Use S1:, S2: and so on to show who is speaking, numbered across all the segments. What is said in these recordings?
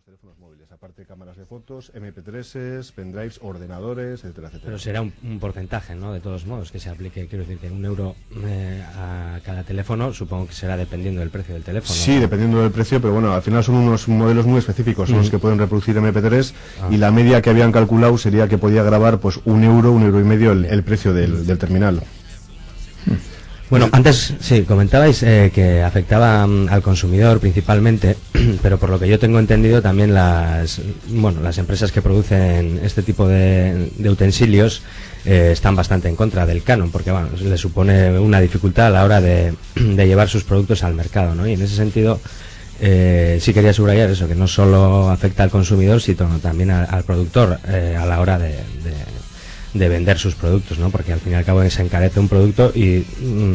S1: los teléfonos móviles, aparte de cámaras de fotos, MP3s, pendrives, ordenadores, etcétera, etcétera.
S2: Pero será un porcentaje, ¿no? De todos modos, que se aplique, quiero decir, que €1 a cada teléfono, supongo que será dependiendo del precio del teléfono.
S1: Sí, dependiendo del precio, pero bueno, al final son unos modelos muy específicos, son los que pueden reproducir MP3, y la media que habían calculado sería que podía grabar pues €1, €1,50 el precio del terminal.
S2: Bueno, antes sí, comentabais que afectaba al consumidor principalmente, pero por lo que yo tengo entendido también las empresas que producen este tipo de utensilios están bastante en contra del canon, porque bueno, le supone una dificultad a la hora de llevar sus productos al mercado, ¿no? Y en ese sentido sí quería subrayar eso, que no solo afecta al consumidor, sino también al productor a la hora de vender sus productos, ¿no? Porque al fin y al cabo se encarece un producto y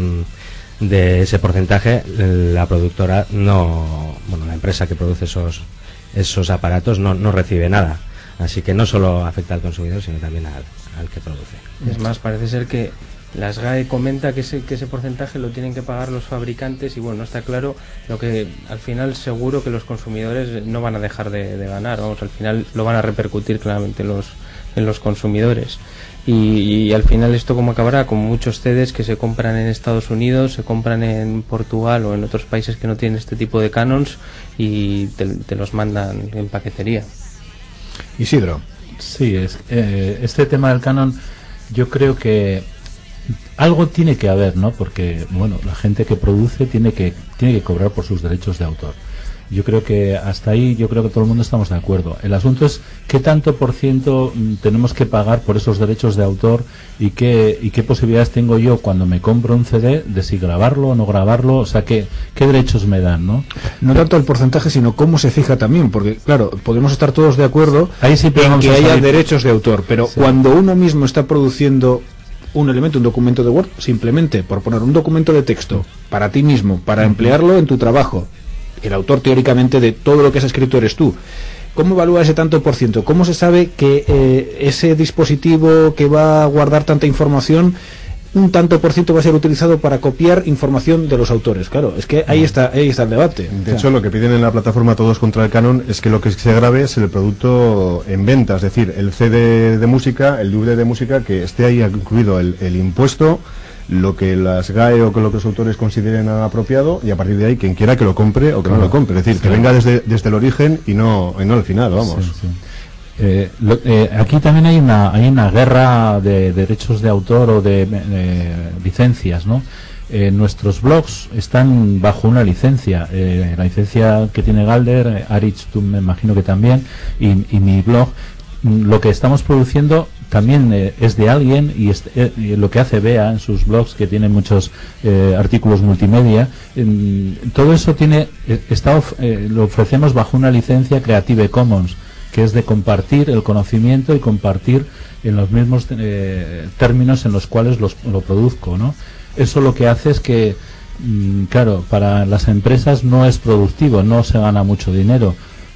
S2: de ese porcentaje la productora la empresa que produce esos aparatos no recibe nada. Así que no solo afecta al consumidor, sino también al que produce.
S3: Es más, parece ser que la SGAE comenta que ese porcentaje lo tienen que pagar los fabricantes y bueno, no está claro lo que al final seguro que los consumidores no van a dejar de ganar, vamos, al final lo van a repercutir claramente en los consumidores. Y al final esto como acabará con muchos CDs que se compran en Estados Unidos, se compran en Portugal o en otros países que no tienen este tipo de canons y te los mandan en paquetería.
S1: Isidro.
S4: Sí, este tema del canon yo creo que algo tiene que haber, ¿no? Porque bueno, la gente que produce tiene que cobrar por sus derechos de autor. Yo creo que hasta ahí, yo creo que todo el mundo estamos de acuerdo. El asunto es qué tanto por ciento tenemos que pagar por esos derechos de autor y qué posibilidades tengo yo cuando me compro un CD de si grabarlo o no grabarlo, o sea, qué derechos me dan, ¿no?
S5: No tanto el porcentaje, sino cómo se fija también, porque claro, podemos estar todos de acuerdo
S4: ahí sí
S5: en que haya derechos de autor, pero sí, cuando uno mismo está produciendo un elemento, un documento de Word, simplemente por poner un documento de texto para ti mismo, para emplearlo en tu trabajo, el autor teóricamente de todo lo que has escrito eres tú. ¿Cómo evalúa ese tanto por ciento? ¿Cómo se sabe que ese dispositivo que va a guardar tanta información, un tanto por ciento va a ser utilizado para copiar información de los autores? Claro, es que ahí está el debate.
S1: De hecho, lo que piden en la plataforma Todos contra el Canon es que lo que se grabe es el producto en venta, es decir, el CD de música, el DVD de música, que esté ahí incluido el impuesto, lo que las GAE o que lo que los autores consideren apropiado, y a partir de ahí quien quiera que lo compre o que no lo compre, es decir, que venga desde el origen y no al final, vamos.
S4: Aquí también hay una guerra de derechos de autor o de licencias, ¿no? Nuestros blogs están bajo una licencia, la licencia que tiene Galder, Aritz, tú me imagino que también, y mi blog, lo que estamos produciendo también es de alguien, y lo que hace Bea en sus blogs, que tiene muchos artículos multimedia, todo eso lo ofrecemos bajo una licencia Creative Commons, que es de compartir el conocimiento y compartir en los mismos términos en los cuales lo produzco, ¿no? Eso lo que hace es que, claro, para las empresas no es productivo, no se gana mucho dinero.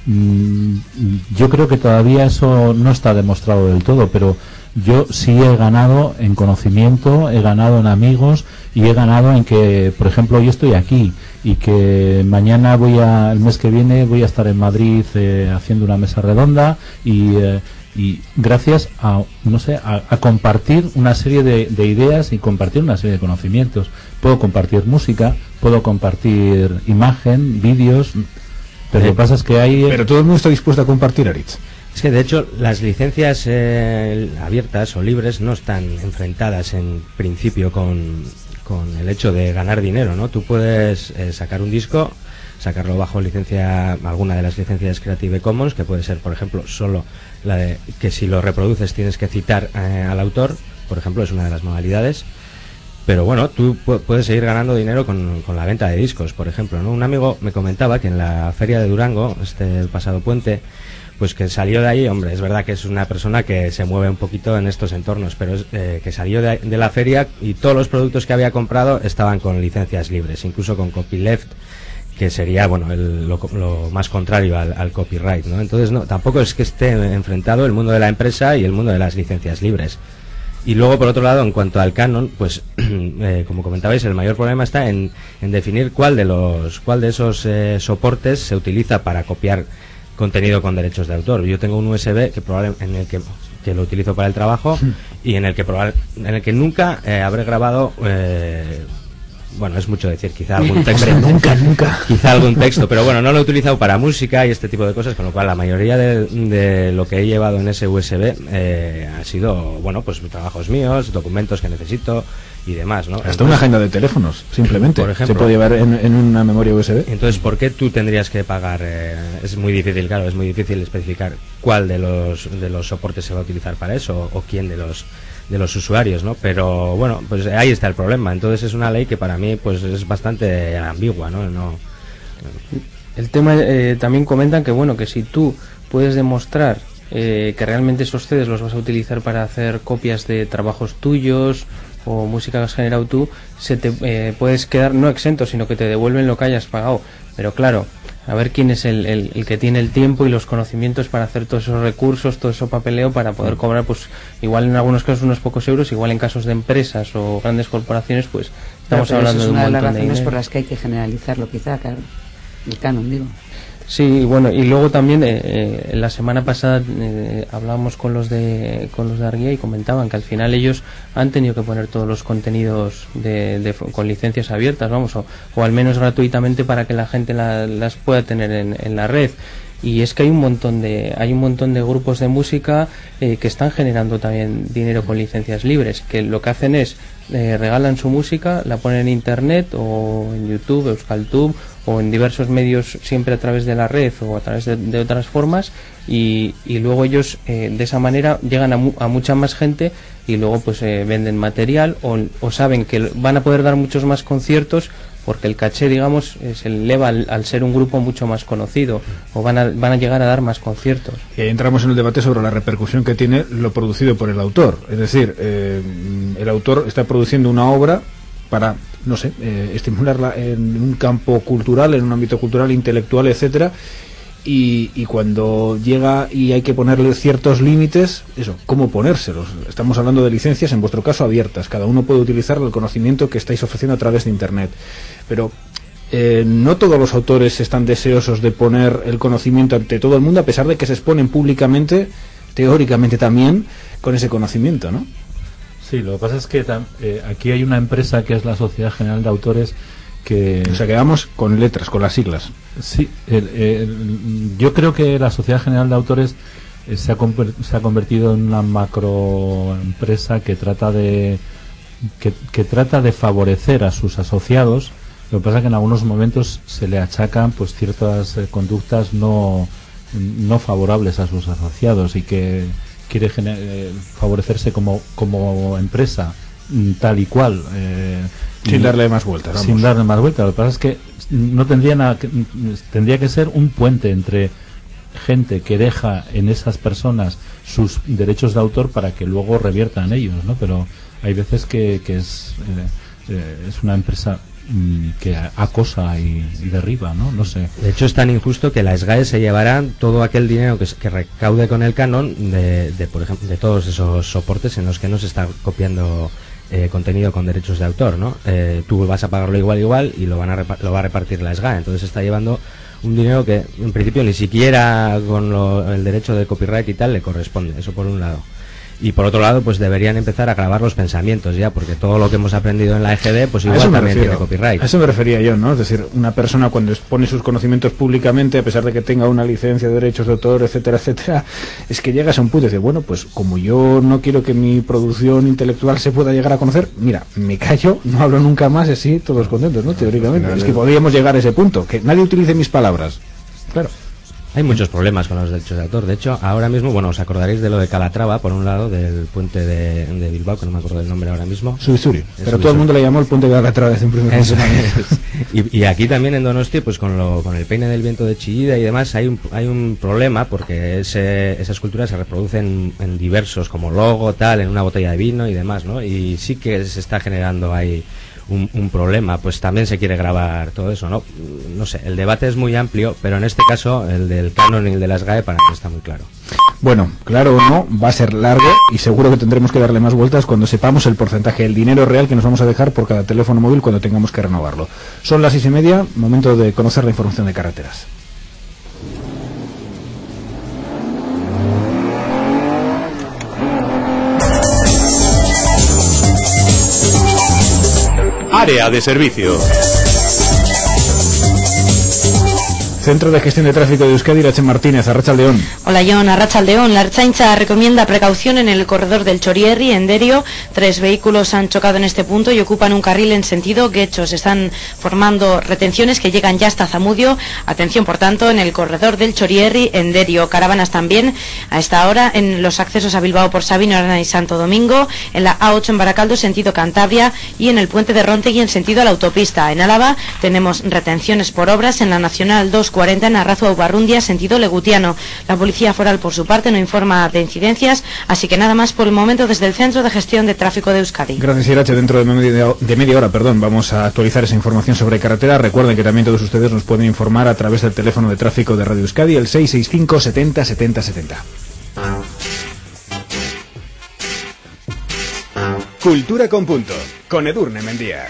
S4: Yo creo que todavía eso no está demostrado del todo, pero yo sí he ganado en conocimiento, he ganado en amigos y he ganado en que, por ejemplo, hoy estoy aquí y que mañana el mes que viene voy a estar en Madrid haciendo una mesa redonda y gracias a compartir una serie de ideas y compartir una serie de conocimientos. Puedo compartir música, puedo compartir imagen, vídeos. Pero lo que pasa es que
S5: Pero todo el mundo está dispuesto a compartir, Aritz.
S2: Es que de hecho las licencias abiertas o libres no están enfrentadas en principio con el hecho de ganar dinero, ¿no? Tú puedes sacar un disco, sacarlo bajo alguna de las licencias Creative Commons, que puede ser, por ejemplo, solo la de que si lo reproduces tienes que citar al autor, por ejemplo, es una de las modalidades. Pero bueno, tú puedes seguir ganando dinero con la venta de discos, por ejemplo, ¿no? Un amigo me comentaba que en la feria de Durango, el pasado puente, pues que salió de ahí, hombre, es verdad que es una persona que se mueve un poquito en estos entornos, pero que salió de la feria y todos los productos que había comprado estaban con licencias libres, incluso con copyleft, que sería, bueno, lo más contrario al copyright, ¿no? Entonces, no, tampoco es que esté enfrentado el mundo de la empresa y el mundo de las licencias libres. Y luego, por otro lado, en cuanto al canon, pues como comentabais, el mayor problema está en definir cuál de esos soportes se utiliza para copiar contenido con derechos de autor. Yo tengo un USB que probablemente en el que lo utilizo para el trabajo y en el que nunca habré grabado bueno, es mucho decir, quizá algún texto.
S5: nunca.
S2: Quizá algún texto, pero bueno, no lo he utilizado para música y este tipo de cosas, con lo cual la mayoría de lo que he llevado en ese USB ha sido, bueno, pues trabajos míos, documentos que necesito y demás, ¿no?
S5: Hasta una agenda de teléfonos, simplemente,
S2: por ejemplo,
S5: se puede llevar en una memoria USB.
S2: Entonces, ¿por qué tú tendrías que pagar? Es muy difícil, claro, es muy difícil especificar cuál de los soportes se va a utilizar para eso o quién de los usuarios, ¿no? Pero bueno, pues ahí está el problema. Entonces es una ley que para mí pues es bastante ambigua, ¿no?
S3: El tema también comentan que bueno, que si tú puedes demostrar que realmente esos CDs los vas a utilizar para hacer copias de trabajos tuyos o música que has generado tú, puedes quedar no exento, sino que te devuelven lo que hayas pagado. Pero claro, a ver quién es el que tiene el tiempo y los conocimientos para hacer todos esos recursos, todo eso papeleo para poder cobrar, pues igual en algunos casos unos pocos euros, igual en casos de empresas o grandes corporaciones, pues estamos hablando de un montón de dinero.
S6: Es una de las razones por las que hay que generalizarlo, quizá, claro, el canon, digo.
S3: Sí, bueno, y luego también la semana pasada hablábamos con los de Arguía y comentaban que al final ellos han tenido que poner todos los contenidos con licencias abiertas, vamos, o al menos gratuitamente para que la gente las pueda tener en la red. Y es que hay un montón de grupos de música que están generando también dinero con licencias libres, que lo que hacen es regalan su música, la ponen en internet o en YouTube, Euskaltube o en diversos medios, siempre a través de la red o a través de otras formas, y luego ellos de esa manera llegan a mucha más gente y luego pues venden material o saben que van a poder dar muchos más conciertos porque el caché, digamos, se eleva al ser un grupo mucho más conocido, o van a llegar a dar más conciertos.
S5: Y ahí entramos en el debate sobre la repercusión que tiene lo producido por el autor. Es decir, el autor está produciendo una obra para, no sé, estimularla en un campo cultural, en un ámbito cultural, intelectual, etcétera. Y cuando llega y hay que ponerle ciertos límites, eso, ¿cómo ponérselos? Estamos hablando de licencias, en vuestro caso abiertas, cada uno puede utilizar el conocimiento que estáis ofreciendo a través de internet, pero no todos los autores están deseosos de poner el conocimiento ante todo el mundo, a pesar de que se exponen públicamente, teóricamente también, con ese conocimiento, ¿no?
S4: Sí, lo que pasa es que aquí hay una empresa que es la Sociedad General de Autores,
S5: o sea, que vamos con letras, con las siglas.
S4: Sí, yo creo que la Sociedad General de Autores se ha convertido en una macroempresa que trata de favorecer a sus asociados. Lo que pasa es que en algunos momentos se le achacan pues ciertas conductas no favorables a sus asociados y que quiere favorecerse como empresa tal y cual.
S5: Sin darle más vueltas.
S4: Sin darle más vueltas. Lo que pasa es que no tendría que ser un puente entre gente que deja en esas personas sus derechos de autor para que luego reviertan ellos, ¿no? Pero hay veces que es una empresa que acosa y derriba, ¿no? No sé.
S2: De hecho, es tan injusto que la SGAE se llevará todo aquel dinero que recaude con el canon por ejemplo, de todos esos soportes en los que no se está copiando contenido con derechos de autor, ¿no? Tú vas a pagarlo igual y lo va a repartir la SGAE. Entonces está llevando un dinero que en principio ni siquiera con el derecho de copyright y tal le corresponde. Eso por un lado. Y por otro lado, pues deberían empezar a grabar los pensamientos ya, porque todo lo que hemos aprendido en la EGD, pues igual también tiene copyright.
S5: A eso me refería yo, ¿no? Es decir, una persona cuando expone sus conocimientos públicamente, a pesar de que tenga una licencia de derechos de autor, etcétera, etcétera, es que llegas a un punto y dices, bueno, pues como yo no quiero que mi producción intelectual se pueda llegar a conocer, mira, me callo, no hablo nunca más, y así todos contentos, ¿no? Teóricamente. Es que podríamos llegar a ese punto, que nadie utilice mis palabras. Claro.
S2: Hay muchos problemas con los derechos de autor. De hecho, ahora mismo, bueno, os acordaréis de lo de Calatrava, por un lado, del puente de Bilbao, que no me acuerdo del nombre ahora mismo.
S5: Suizuri. Pero todo el mundo le llamó el puente de Calatrava desde un primer momento.
S2: Y aquí también en Donosti, pues con el peine del viento de Chillida y demás, hay un problema, porque esa escultura se reproduce en diversos, como logo, tal, en una botella de vino y demás, ¿no? Y sí que se está generando ahí un problema, pues también se quiere grabar todo eso, ¿no? No sé, el debate es muy amplio, pero en este caso el del canon y el de las GAE para mí está muy claro.
S5: Bueno, claro o no, va a ser largo y seguro que tendremos que darle más vueltas cuando sepamos el porcentaje, el dinero real que nos vamos a dejar por cada teléfono móvil cuando tengamos que renovarlo. Son las 6:30, momento de conocer la información de carreteras.
S7: Área de servicio.
S5: Centro de Gestión de Tráfico de Euskadi, Irache Martínez, Arratsaldeón.
S8: Hola Jon, Arratsaldeón. La Ertzaintza recomienda precaución en el corredor del Txorierri, en Derio. 3 vehículos han chocado en este punto y ocupan un carril en sentido Guecho. Se están formando retenciones que llegan ya hasta Zamudio. Atención, por tanto, en el corredor del Txorierri, en Derio. Caravanas también a esta hora en los accesos a Bilbao por Sabino, Arana y Santo Domingo. En la A8 en Baracaldo, sentido Cantabria. Y en el puente de Rontegui, en sentido a la autopista. En Álava tenemos retenciones por obras en la Nacional 240 en Arrazo o Barrundia, sentido Legutiano. La Policía Foral, por su parte, no informa de incidencias, así que nada más por el momento desde el Centro de Gestión de Tráfico de Euskadi.
S5: Gracias, Irache. Dentro de media hora, vamos a actualizar esa información sobre carretera. Recuerden que también todos ustedes nos pueden informar a través del teléfono de tráfico de Radio Euskadi, el 665 70 70 70.
S9: Cultura con punto, con Edurne Mendía.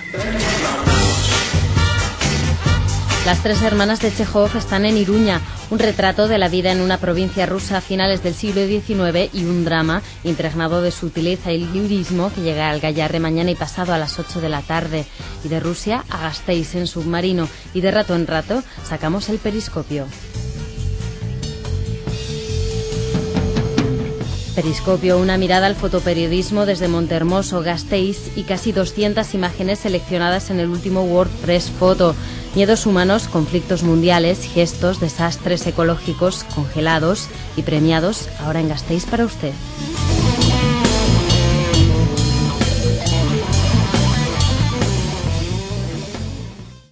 S10: Las 3 hermanas de Chejov están en Iruña, un retrato de la vida en una provincia rusa a finales del siglo XIX y un drama impregnado de sutileza y lirismo que llega al Gallarre mañana y pasado a las 8 de la tarde. Y de Rusia a Gasteiz en submarino, y de rato en rato sacamos el periscopio. Periscopio, una mirada al fotoperiodismo desde Montehermoso, Gasteiz y casi 200 imágenes seleccionadas en el último WordPress Foto. Miedos humanos, conflictos mundiales, gestos, desastres ecológicos, congelados y premiados ahora en Gasteiz para usted.